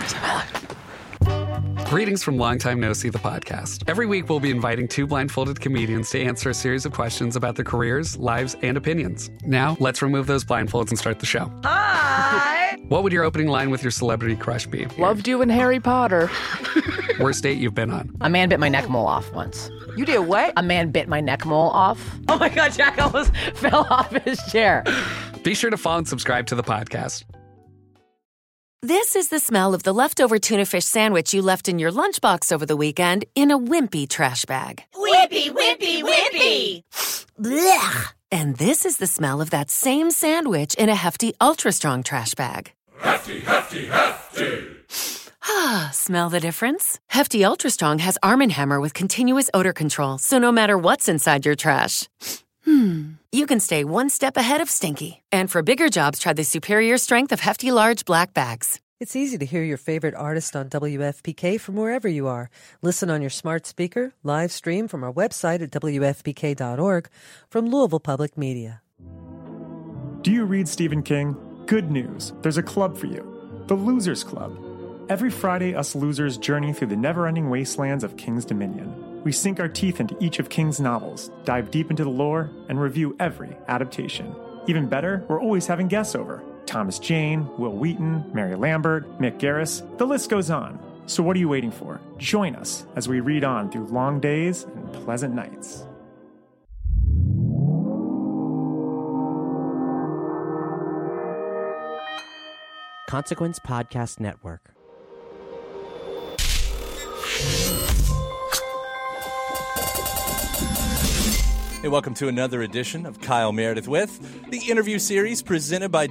Greetings from Long Time No See, the podcast. Every week, we'll be inviting two blindfolded comedians to answer a series of questions about their careers, lives, and opinions. Now, let's remove those blindfolds and start the show. Hi! What would your opening line with your celebrity crush be? Loved you in Harry Potter. Worst date you've been on? A man bit my neck mole off once. You did what? A man bit my neck mole off. Oh my God, Jack almost fell off his chair. Be sure to follow and subscribe to the podcast. This is the smell of the leftover tuna fish sandwich you left in your lunchbox over the weekend in a wimpy trash bag. Wimpy, wimpy, wimpy! Blech! And this is the smell of that same sandwich in a hefty, ultra-strong trash bag. Hefty, hefty, hefty! Ah, smell the difference? Hefty Ultra Strong has Arm & Hammer with continuous odor control, so no matter what's inside your trash, you can stay one step ahead of stinky. And for bigger jobs, try the superior strength of Hefty Large Black Bags. It's easy to hear your favorite artist on WFPK from wherever you are. Listen on your smart speaker, live stream from our website at WFPK.org from Louisville Public Media. Do you read Stephen King? Good news. There's a club for you. The Losers Club. Every Friday, us losers journey through the never-ending wastelands of King's Dominion. We sink our teeth into each of King's novels, dive deep into the lore, and review every adaptation. Even better, we're always having guests over. Thomas Jane, Will Wheaton, Mary Lambert, Mick Garris, the list goes on. So what are you waiting for? Join us as we read on through long days and pleasant nights. Consequence Podcast Network. Hey, welcome to another edition of Kyle Meredith With, the interview series presented by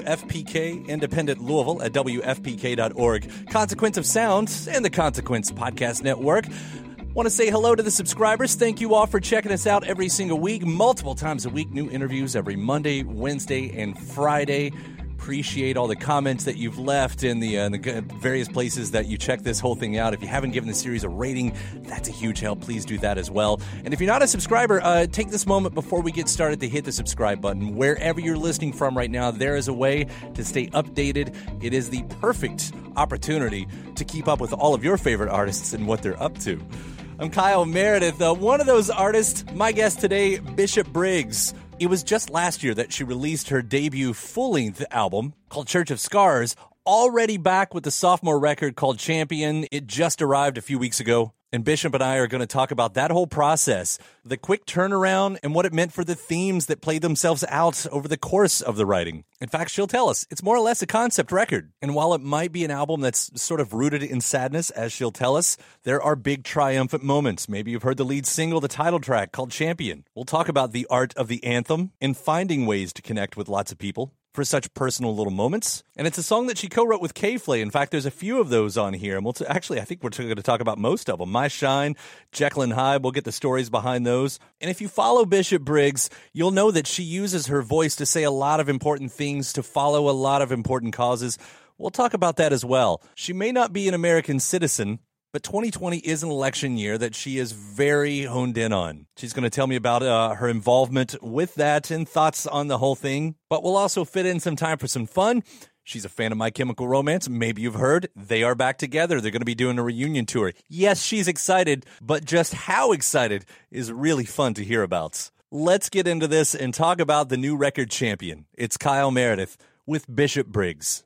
WFPK Independent Louisville at WFPK.org, Consequence of Sound, and the Consequence Podcast Network. Want to say hello to the subscribers. Thank you all for checking us out every single week, multiple times a week. New interviews every Monday, Wednesday, and Friday. Appreciate all the comments that you've left in the various places that you check this whole thing out. If you haven't given the series a rating, that's a huge help. Please do that as well. And if you're not a subscriber, take this moment before we get started to hit the subscribe button. Wherever you're listening from right now, there is a way to stay updated. It is the perfect opportunity to keep up with all of your favorite artists and what they're up to. I'm Kyle Meredith. One of those artists, my guest today, Bishop Briggs. It was just last year that she released her debut full-length album called Church of Scars, already back with the sophomore record called Champion. It just arrived a few weeks ago, and Bishop and I are going to talk about that whole process, the quick turnaround, and what it meant for the themes that played themselves out over the course of the writing. In fact, she'll tell us it's more or less a concept record. And while it might be an album that's sort of rooted in sadness, as she'll tell us, there are big triumphant moments. Maybe you've heard the lead single, the title track called Champion. We'll talk about the art of the anthem and finding ways to connect with lots of people for such personal little moments. And it's a song that she co-wrote with K-Flay. In fact, there's a few of those on here. And actually, I think we're going to talk about most of them. My Shine, Jekyll and Hyde, we'll get the stories behind those. And if you follow Bishop Briggs, you'll know that she uses her voice to say a lot of important things, to follow a lot of important causes. We'll talk about that as well. She may not be an American citizen, but 2020 is an election year that she is very honed in on. She's going to tell me about her involvement with that and thoughts on the whole thing. But we'll also fit in some time for some fun. She's a fan of My Chemical Romance. Maybe you've heard they are back together. They're going to be doing a reunion tour. Yes, she's excited, but just how excited is really fun to hear about. Let's get into this and talk about the new record Champion. It's Kyle Meredith with Bishop Briggs.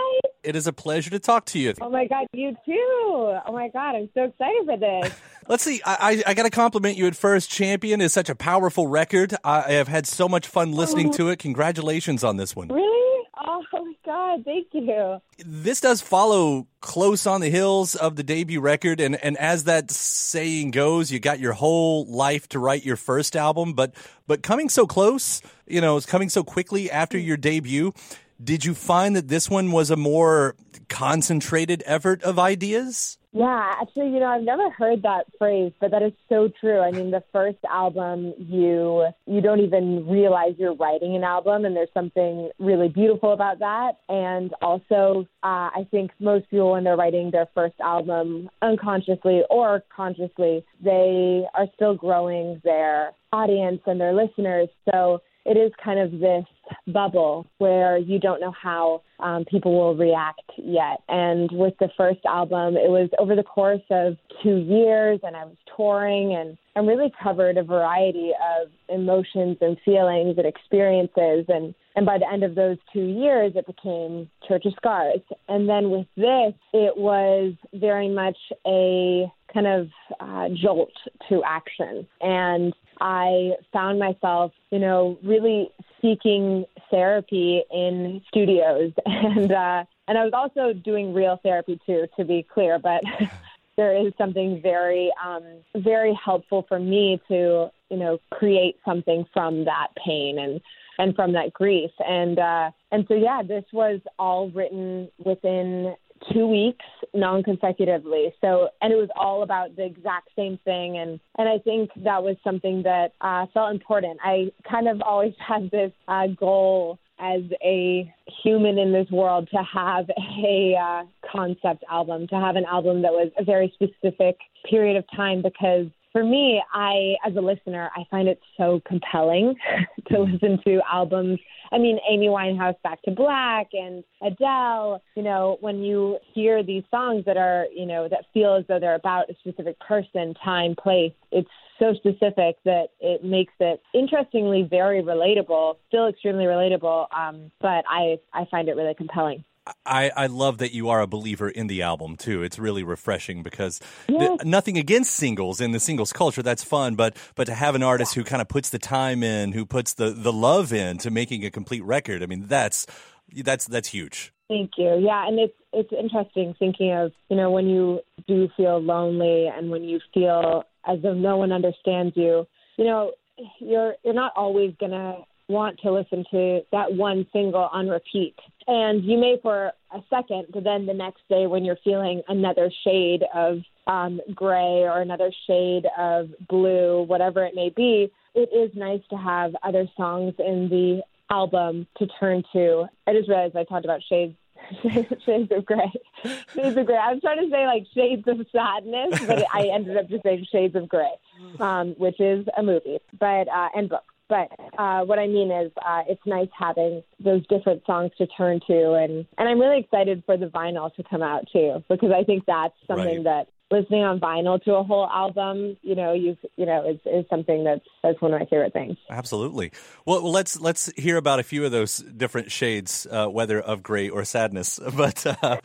It is a pleasure to talk to you. Oh, my God, you too. Oh, my God, I'm so excited for this. Let's see. I got to compliment you at first. Champion is such a powerful record. I have had so much fun listening to it. Congratulations on this one. Really? Oh, my God, thank you. This does follow close on the heels of the debut record, and as that saying goes, you got your whole life to write your first album, but coming so close, it's coming so quickly after your debut. Did you find that this one was a more concentrated effort of ideas? Yeah, actually, I've never heard that phrase, but that is so true. I mean, the first album, you don't even realize you're writing an album, and there's something really beautiful about that. And also, I think most people, when they're writing their first album, unconsciously or consciously, they are still growing their audience and their listeners. So it is kind of this bubble where you don't know how people will react yet. And with the first album, it was over the course of 2 years, and I was touring, and I really covered a variety of emotions and feelings and experiences. And by the end of those 2 years, it became Church of Scars. And then with this, it was very much a kind of jolt to action. And I found myself, really seeking therapy in studios. And I was also doing real therapy too, to be clear, but there is something very, very helpful for me to, create something from that pain and from that grief. And so, yeah, this was all written within 2 weeks, non-consecutively. So, and it was all about the exact same thing. And I think that was something that felt important. I kind of always had this goal as a human in this world to have a concept album, to have an album that was a very specific period of time, because for me, as a listener, I find it so compelling to listen to albums. I mean, Amy Winehouse, Back to Black, and Adele, when you hear these songs that are, that feel as though they're about a specific person, time, place, it's so specific that it makes it interestingly very relatable, still extremely relatable, but I find it really compelling. I love that you are a believer in the album, too. It's really refreshing because yes. Nothing against singles and the singles culture, that's fun, but to have an artist who kind of puts the time in, who puts the love in to making a complete record, I mean, that's huge. Thank you. Yeah, and it's interesting thinking of, when you do feel lonely and when you feel as though no one understands you, you're not always going to want to listen to that one single on repeat. And you may for a second, but then the next day when you're feeling another shade of gray or another shade of blue, whatever it may be, it is nice to have other songs in the album to turn to. I just realized I talked about shades of gray. Shades of gray. I was trying to say like shades of sadness, but I ended up just saying shades of gray, which is a movie, and book. But what I mean is it's nice having those different songs to turn to. And I'm really excited for the vinyl to come out, too, because I think that's something that listening on vinyl to a whole album, is something that's one of my favorite things. Absolutely. Well, let's hear about a few of those different shades, whether of gray or sadness. But,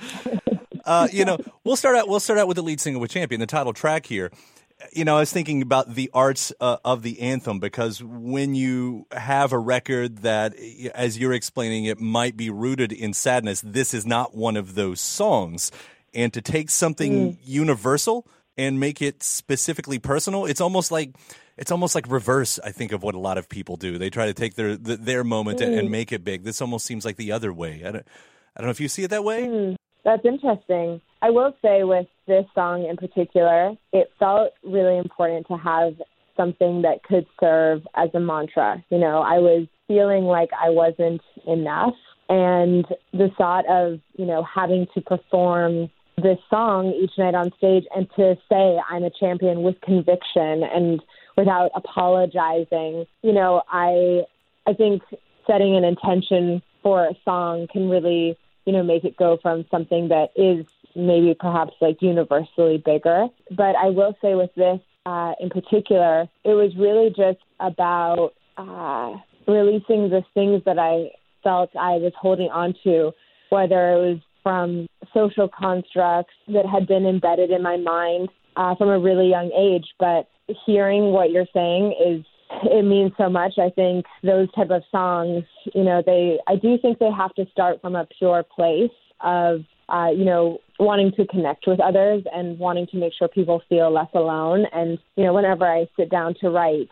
we'll start out with the lead single with Champion, the title track here. I was thinking about the arts of the anthem, because when you have a record that, as you're explaining, it might be rooted in sadness, this is not one of those songs. And to take something universal and make it specifically personal, it's almost like reverse, I think, of what a lot of people do. They try to take their moment and make it big. This almost seems like the other way. I don't know if you see it that way. That's interesting. I will say with this song in particular, it felt really important to have something that could serve as a mantra. I was feeling like I wasn't enough. And the thought of, having to perform this song each night on stage and to say I'm a champion with conviction and without apologizing, I think setting an intention for a song can really make it go from something that is maybe perhaps like universally bigger. But I will say with this in particular, it was really just about releasing the things that I felt I was holding on to, whether it was from social constructs that had been embedded in my mind from a really young age. But hearing what you're saying it means so much. I think those type of songs, I do think they have to start from a pure place of, wanting to connect with others and wanting to make sure people feel less alone. And, whenever I sit down to write,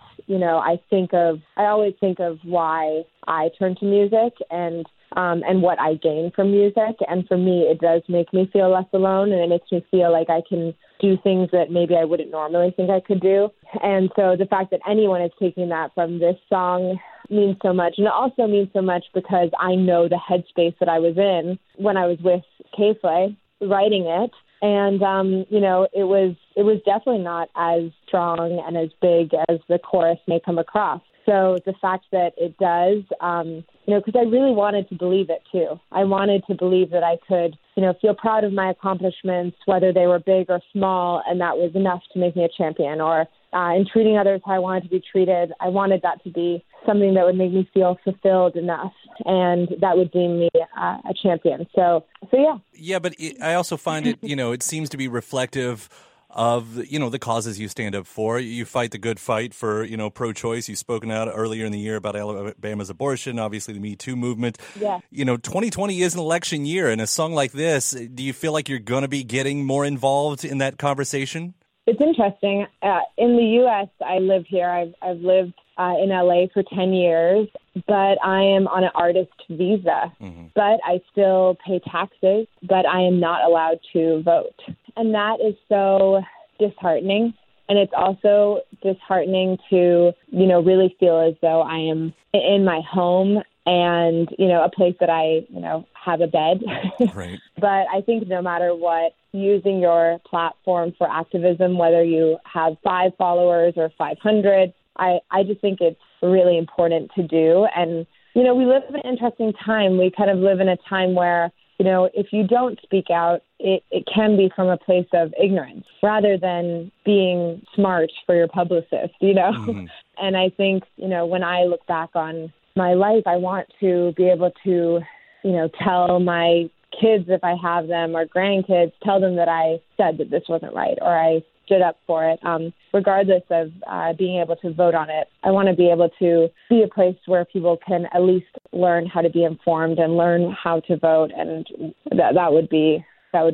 I always think of why I turn to music and what I gain from music. And for me, it does make me feel less alone, and it makes me feel like I can do things that maybe I wouldn't normally think I could do. And so the fact that anyone is taking that from this song means so much. And it also means so much because I know the headspace that I was in when I was with K-Flay writing it. And, it was definitely not as strong and as big as the chorus may come across. So the fact that it does, because I really wanted to believe it too. I wanted to believe that I could, feel proud of my accomplishments, whether they were big or small, and that was enough to make me a champion. Or in treating others how I wanted to be treated, I wanted that to be something that would make me feel fulfilled enough, and that would deem me a champion. So yeah. Yeah, but I also find it, it seems to be reflective of, the causes you stand up for. You fight the good fight for, pro-choice. You've spoken out earlier in the year about Alabama's abortion, obviously the Me Too movement. Yeah. 2020 is an election year, and a song like this, do you feel like you're going to be getting more involved in that conversation? It's interesting. In the U.S., I live here. I've lived in L.A. for 10 years, but I am on an artist visa. Mm-hmm. But I still pay taxes, but I am not allowed to vote. And that is so disheartening. And it's also disheartening to, really feel as though I am in my home and, a place that I, have a bed. Right. But I think no matter what, using your platform for activism, whether you have 5 followers or 500, I just think it's really important to do. And, we live in an interesting time. We kind of live in a time where, if you don't speak out, it can be from a place of ignorance rather than being smart for your publicist, Mm-hmm. And I think, when I look back on my life, I want to be able to, tell my kids, if I have them, or grandkids, tell them that I said that this wasn't right or I stood up for it, regardless of being able to vote on it. I want to be able to be a place where people can at least learn how to be informed and learn how to vote, and that would be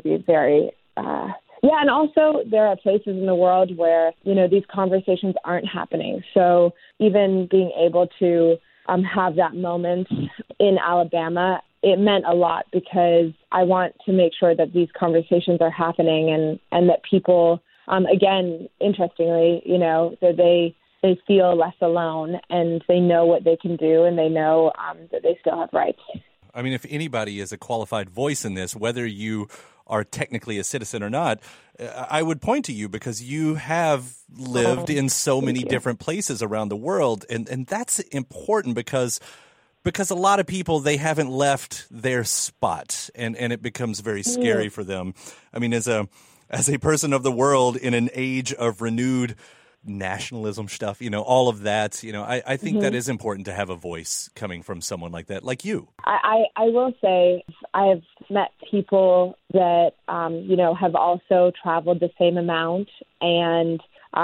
very. Yeah, and also there are places in the world where these conversations aren't happening. So even being able to have that moment in Alabama, it meant a lot because I want to make sure that these conversations are happening and that people, again, interestingly, that they feel less alone and they know what they can do and they know that they still have rights. I mean, if anybody is a qualified voice in this, whether you are technically a citizen or not, I would point to you because you have lived in so many different places around the world. And that's important because a lot of people, they haven't left their spot and it becomes very scary for them. I mean, as a person of the world in an age of renewed nationalism stuff, all of that, I think that is important to have a voice coming from someone like that, like you. I will say I've met people that, have also traveled the same amount and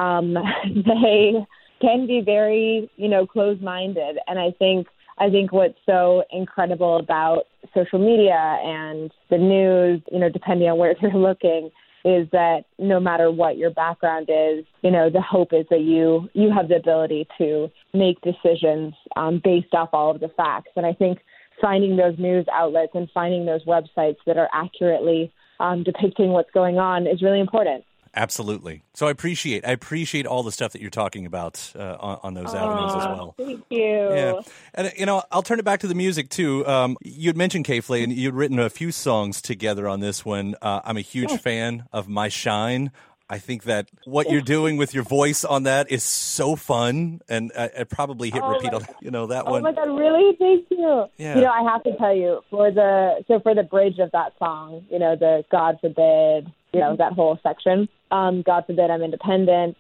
they can be very, closed-minded. And I think what's so incredible about social media and the news, depending on where you're looking, is that no matter what your background is, the hope is that you have the ability to make decisions based off all of the facts. And I think finding those news outlets and finding those websites that are accurately depicting what's going on is really important. Absolutely. So I appreciate all the stuff that you're talking about on those avenues as well. Thank you. Yeah. And, I'll turn it back to the music, too. You'd mentioned K-Flay, and you'd written a few songs together on this one. I'm a huge fan of My Shine. I think that what you're doing with your voice on that is so fun, and I probably hit repeat on that one. Oh, my God, really? Thank you. Yeah. I have to tell you, for the bridge of that song, the God forbid, that whole section, God forbid I'm independent.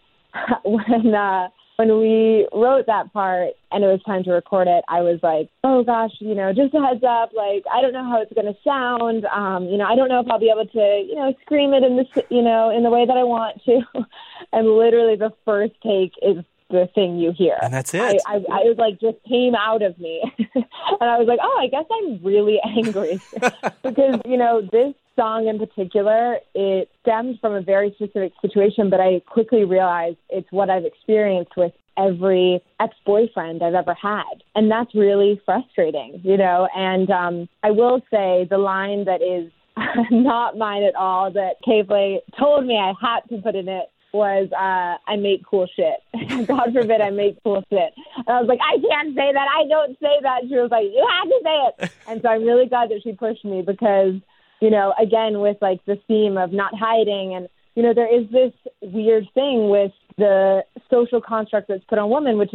When we wrote that part and it was time to record it, I was like, oh gosh, just a heads up, like, I don't know how it's going to sound. I don't know if I'll be able to, scream it in in the way that I want to. And literally the first take is the thing you hear. And that's it. I was like, just came out of me. And I was like, oh, I guess I'm really angry because, this song in particular, it stems from a very specific situation, but I quickly realized it's what I've experienced with every ex-boyfriend I've ever had. And that's really frustrating, and I will say the line that is not mine at all that K-Flay told me I had to put in it was, I make cool shit. God forbid I make cool shit. And I was like, I can't say that. I don't say that. And she was like, you have to say it. And so I'm really glad that she pushed me because, again, with like the theme of not hiding and, there is this weird thing with the social construct that's put on women, which is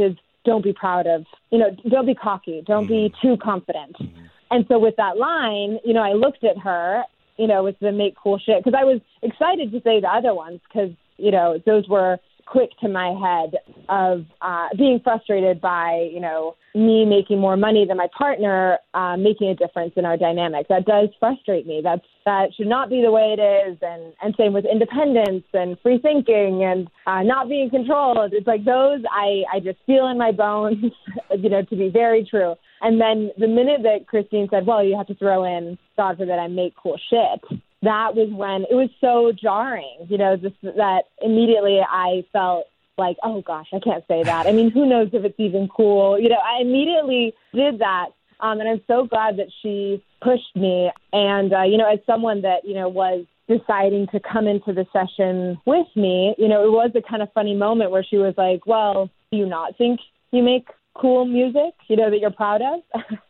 don't be proud of, don't be cocky, don't be too confident. And so with that line, I looked at her, with the make cool shit, because I was excited to say the other ones because, those were quick to my head of being frustrated by, me making more money than my partner, making a difference in our dynamic. That does frustrate me. That should not be the way it is. And same with independence and free thinking and not being controlled. It's like those I just feel in my bones, to be very true. And then the minute that Christine said, well, you have to throw in, God forbid I make cool shit, that was when it was so jarring, that immediately I felt like, oh, gosh, I can't say that. I mean, who knows if it's even cool? I immediately did that. And I'm so glad that she pushed me. And, as someone that, was deciding to come into the session with me, it was a kind of funny moment where she was like, well, do you not think you make cool music, that you're proud of?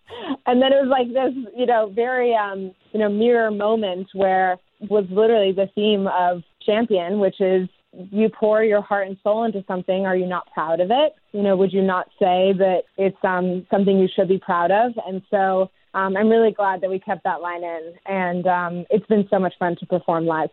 And then it was like this, very, mirror moment where was literally the theme of Champion, which is you pour your heart and soul into something. Are you not proud of it? Would you not say that it's something you should be proud of? And so I'm really glad that we kept that line in. And it's been so much fun to perform live.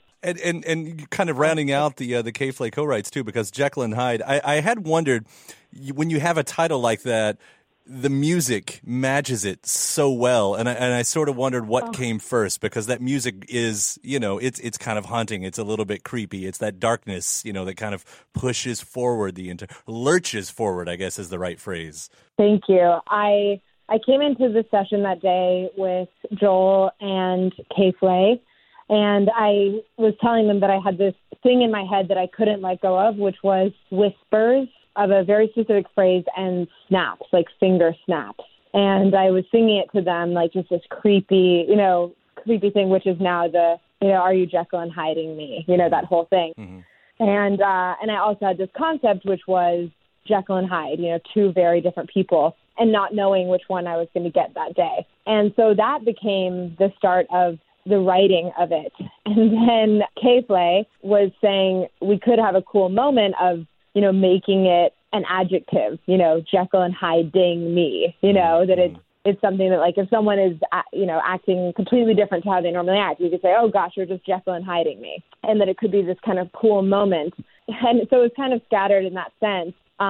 And kind of rounding out the K-Flay co-writes, too, because Jekyll and Hyde, I had wondered, when you have a title like that, the music matches it so well, and I sort of wondered what came first, because that music is, it's kind of haunting. It's a little bit creepy. It's that darkness, that kind of pushes forward lurches forward, I guess is the right phrase. Thank you. I came into the session that day with Joel and K-Flay, and I was telling them that I had this thing in my head that I couldn't let go of, which was whispers of a very specific phrase and snaps, like finger snaps. And I was singing it to them, like just this creepy thing, which is now the, are you Jekyll and hiding me? That whole thing. Mm-hmm. And I also had this concept, which was Jekyll and Hyde, two very different people, and not knowing which one I was going to get that day. And so that became the start of the writing of it. And then K-Flay was saying we could have a cool moment of, making it an adjective, Jekyll and hiding me, that it's something that, like, if someone is, acting completely different to how they normally act, you could say, oh, gosh, you're just Jekyll and hiding me. And that it could be this kind of cool moment. And so it was kind of scattered in that sense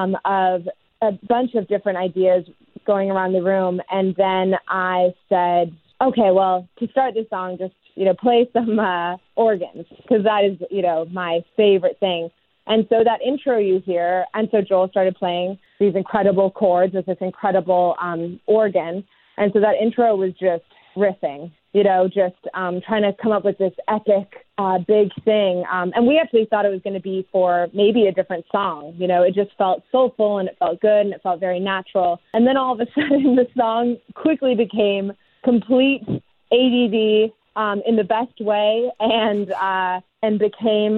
of a bunch of different ideas going around the room. And then I said, okay, well, to start this song, just, play some organs, because that is, my favorite thing. And so that intro you hear, and so Joel started playing these incredible chords with this incredible organ. And so that intro was just riffing, trying to come up with this epic, big thing. And we actually thought it was going to be for maybe a different song. It just felt soulful and it felt good and it felt very natural. And then all of a sudden the song quickly became complete ADD in the best way, and became,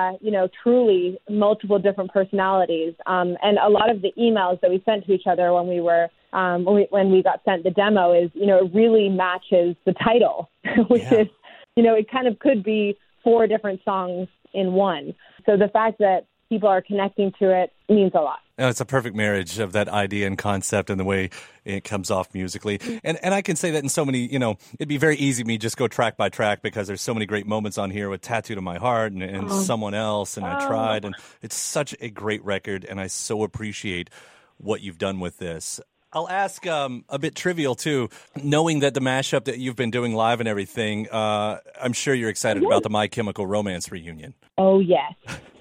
truly multiple different personalities. And a lot of the emails that we sent to each other when we were, when we got sent the demo is, it really matches the title, which is, it kind of could be 4 different songs in one. So the fact that people are connecting to it means a lot. It's a perfect marriage of that idea and concept and the way it comes off musically. And I can say that in so many, it'd be very easy for me to just go track by track, because there's so many great moments on here with Tattooed on My Heart and Someone Else, and I Tried. And it's such a great record, and I so appreciate what you've done with this. I'll ask a bit trivial, too. Knowing that the mashup that you've been doing live and everything, I'm sure you're excited about the My Chemical Romance reunion. Oh, yes.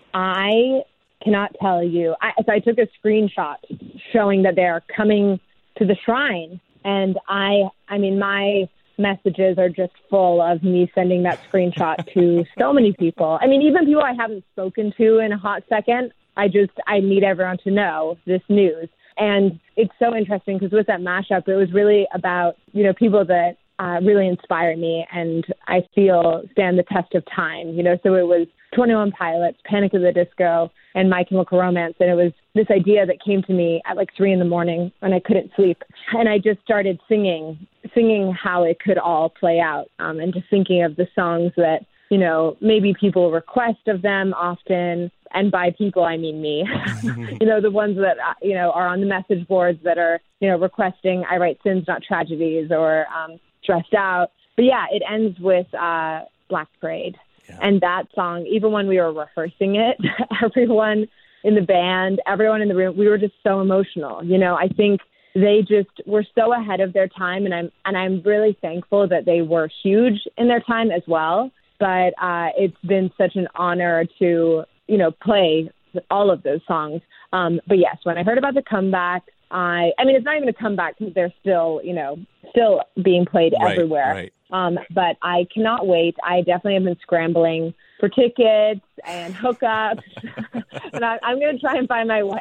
I cannot tell you. So I took a screenshot showing that they're coming to the Shrine. And I mean, my messages are just full of me sending that screenshot to so many people. I mean, even people I haven't spoken to in a hot second. I need everyone to know this news. And it's so interesting because with that mashup, it was really about, people that really inspire me and I feel stand the test of time. So it was 21 Pilots, Panic at the Disco, and My Chemical Romance. And it was this idea that came to me at like 3 a.m. when I couldn't sleep. And I just started singing how it could all play out, and just thinking of the songs that maybe people request of them often. And by people, I mean me, the ones that, are on the message boards that are, requesting I write sins, not tragedies, or Stressed Out. But yeah, it ends with Black Parade. Yeah. And that song, even when we were rehearsing it, everyone in the band, everyone in the room, we were just so emotional. I think they just were so ahead of their time. And I'm really thankful that they were huge in their time as well. But it's been such an honor to play all of those songs. But yes, when I heard about the comeback, I mean, it's not even a comeback because they're still being played everywhere. Right. But I cannot wait. I definitely have been scrambling for tickets and hookups. And I'm going to try and find my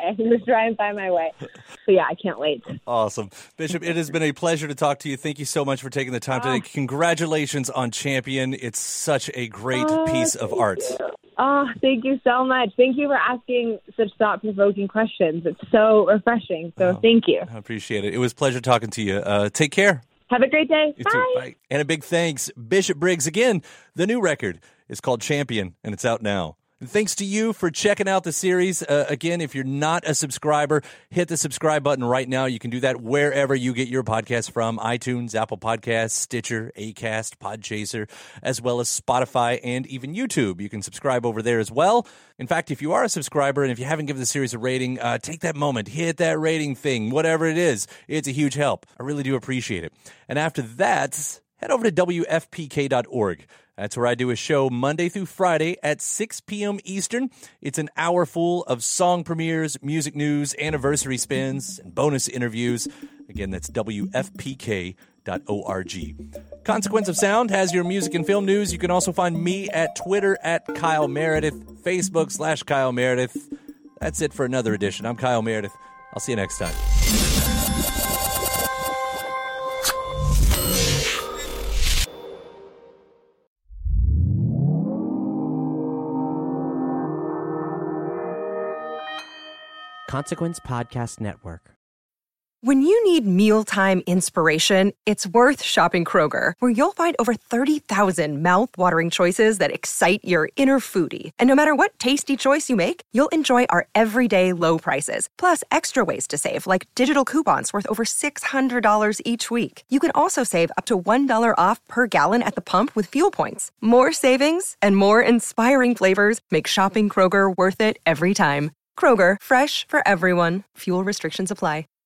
way. So yeah, I can't wait. Awesome. Bishop, it has been a pleasure to talk to you. Thank you so much for taking the time today. Congratulations on Champion. It's such a great piece of art. Thank you so much. Thank you for asking such thought-provoking questions. It's so refreshing. So thank you. I appreciate it. It was a pleasure talking to you. Take care. Have a great day. You too. Bye. And a big thanks, Bishop Briggs. Again, the new record is called Champion, and it's out now. And thanks to you for checking out the series. Again, if you're not a subscriber, hit the subscribe button right now. You can do that wherever you get your podcasts from, iTunes, Apple Podcasts, Stitcher, Acast, Podchaser, as well as Spotify and even YouTube. You can subscribe over there as well. In fact, if you are a subscriber and if you haven't given the series a rating, take that moment, hit that rating thing, whatever it is. It's a huge help. I really do appreciate it. And after that, head over to WFPK.org. That's where I do a show Monday through Friday at 6 p.m. Eastern. It's an hour full of song premieres, music news, anniversary spins, and bonus interviews. Again, that's WFPK.org. Consequence of Sound has your music and film news. You can also find me at Twitter at Kyle Meredith, Facebook /Kyle Meredith. That's it for another edition. I'm Kyle Meredith. I'll see you next time. Consequence Podcast Network. When you need mealtime inspiration, it's worth shopping Kroger, where you'll find over 30,000 mouth-watering choices that excite your inner foodie. And no matter what tasty choice you make, you'll enjoy our everyday low prices, plus extra ways to save, like digital coupons worth over $600 each week. You can also save up to $1 off per gallon at the pump with fuel points. More savings and more inspiring flavors make shopping Kroger worth it every time. Kroger, fresh for everyone. Fuel restrictions apply.